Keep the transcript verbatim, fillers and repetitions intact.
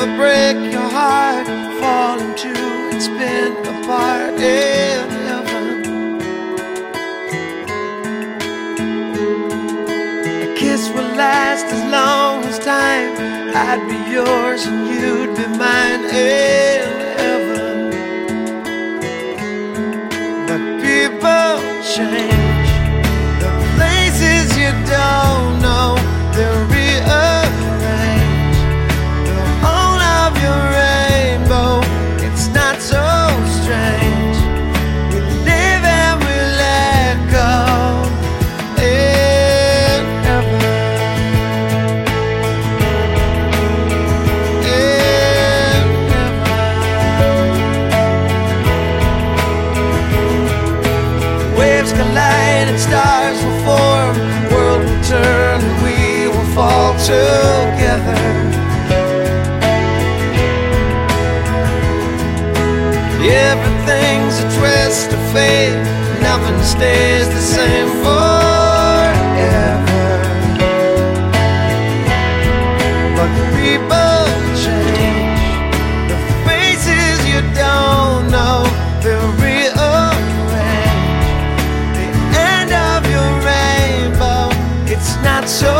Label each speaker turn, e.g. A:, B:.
A: break your heart, fall into and spin apart in heaven. A kiss will last as long as time. I'd be yours and you'd be mine in heaven. But people change, the places you don't know, they're rearranged. The whole of your rainbow, it's not so strange. We live and we let go in heaven. In heaven. Waves collide and stars will form, the world will turn and we will fall together. Everything's a twist of fate, nothing stays the same forever. But people change, the faces you don't know, they're rearranged. The end of your rainbow, it's not so